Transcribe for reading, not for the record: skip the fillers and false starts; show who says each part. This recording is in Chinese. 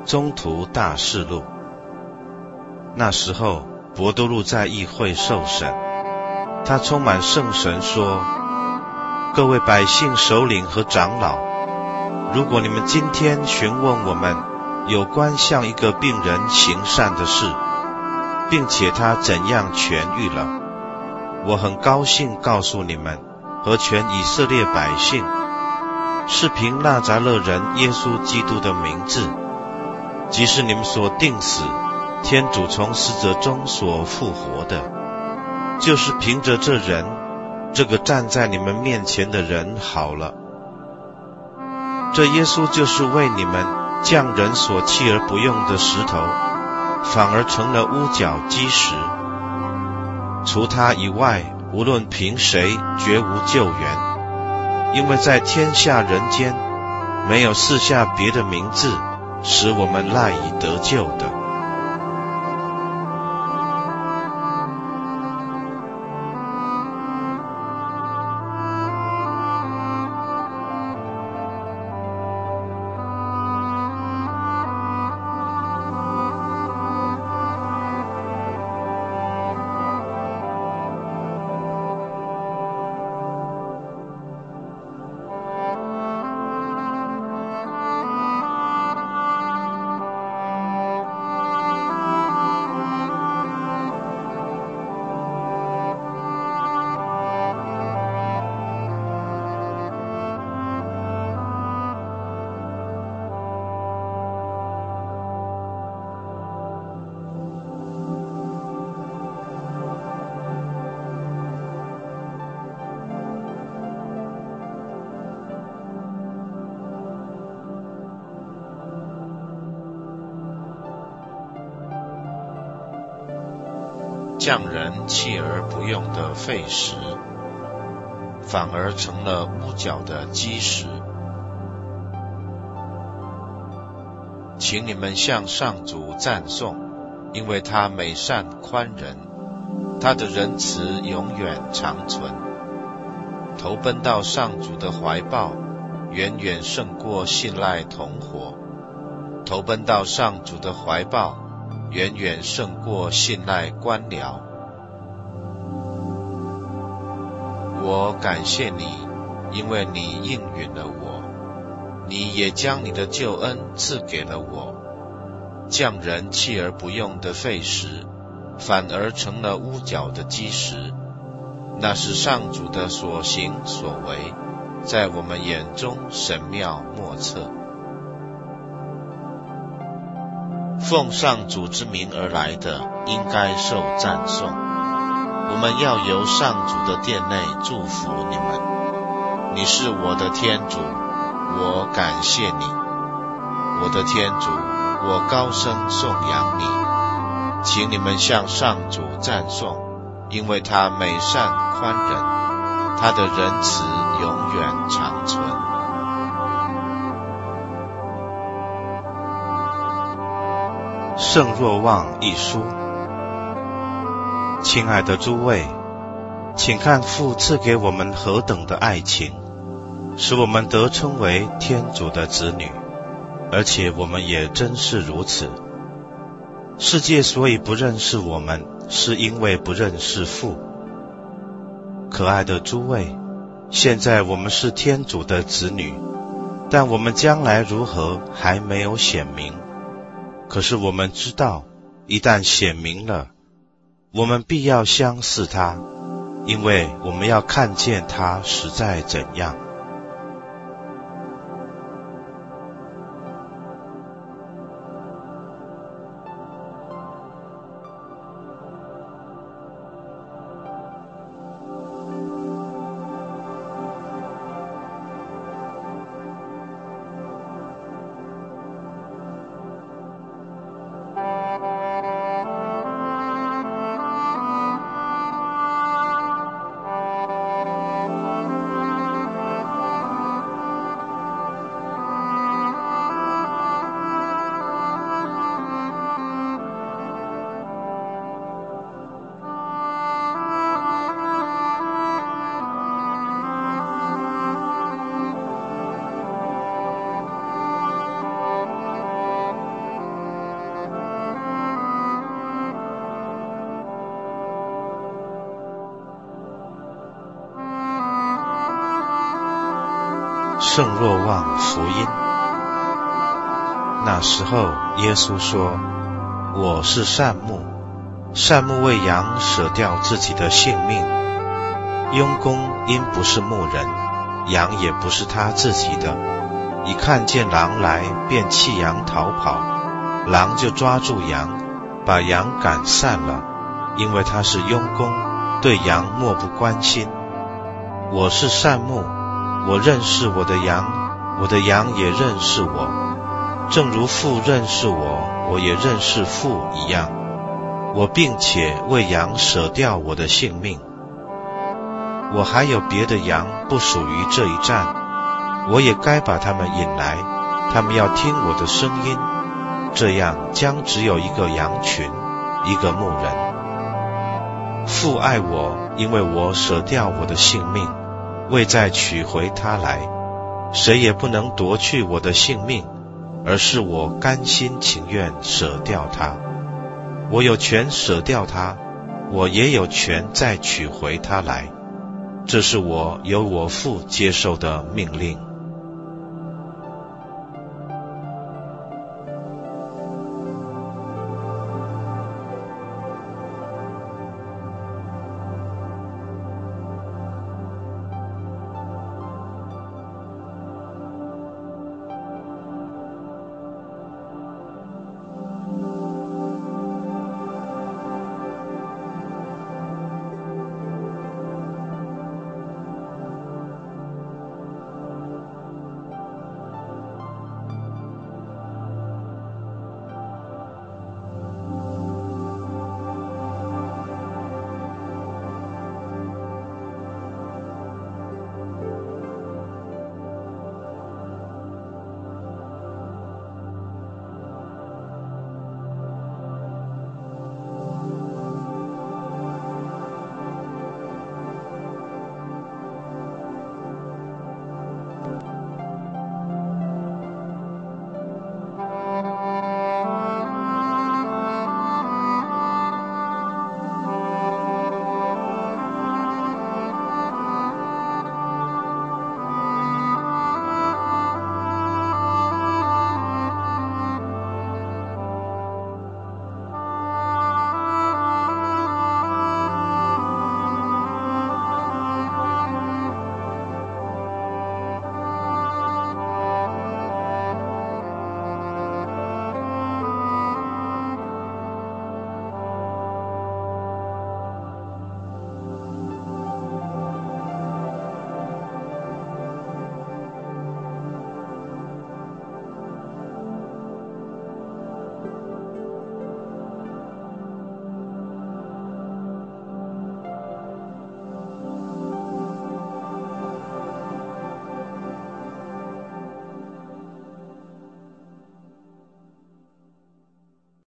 Speaker 1: 中途大示录。那时候，伯多禄在议会受审，他充满圣神说：各位百姓首领和长老，如果你们今天询问我们有关向一个病人行善的事，并且他怎样痊愈了，我很高兴告诉你们和全以色列百姓，是凭纳匝勒人耶稣基督的名字，即是你们所定死，天主从死者中所复活的，就是凭着这人，这个站在你们面前的人好了。这耶稣就是为你们匠人所弃而不用的石头，反而成了屋角基石。除他以外，无论凭谁，绝无救援，因为在天下人间，没有赐下别的名字，使我们赖以得救的。匠人弃而不用的废石，反而成了屋角的基石。请你们向上主赞颂，因为他美善宽仁，他的仁慈永远长存。投奔到上主的怀抱，远远胜过信赖同伙。投奔到上主的怀抱，远远胜过信赖官僚。我感谢你，因为你应允了我，你也将你的救恩赐给了我。匠人弃而不用的废石，反而成了屋角的基石。那是上主的所行所为，在我们眼中神妙莫测。奉上主之名而来的，应该受赞颂。我们要由上主的殿内祝福你们。你是我的天主，我感谢你。我的天主，我高声颂扬你。请你们向上主赞颂，因为他美善宽仁，他的仁慈永远长存。圣若望一书。亲爱的诸位，请看父赐给我们何等的爱情，使我们得称为天主的子女，而且我们也真是如此。世界所以不认识我们，是因为不认识父。可爱的诸位，现在我们是天主的子女，但我们将来如何还没有显明。可是我们知道，一旦显明了，我们必要相似他，因为我们要看见他实在怎样。 圣若望福音。那时候耶稣说，我是善牧，善牧为羊舍掉自己的性命。佣工因不是牧人，羊也不是他自己的，一看见狼来，便弃羊逃跑，狼就抓住羊，把羊赶散了，因为他是佣工，对羊漠不关心。我是善牧，我认识我的羊，我的羊也认识我，正如父认识我，我也认识父一样。我并且为羊舍掉我的性命。我还有别的羊不属于这一站，我也该把他们引来，他们要听我的声音，这样将只有一个羊群，一个牧人。父爱我，因为我舍掉我的性命，为再取回它来。谁也不能夺去我的性命，而是我甘心情愿舍掉它。我有权舍掉它，我也有权再取回它来。这是我由我父接受的命令。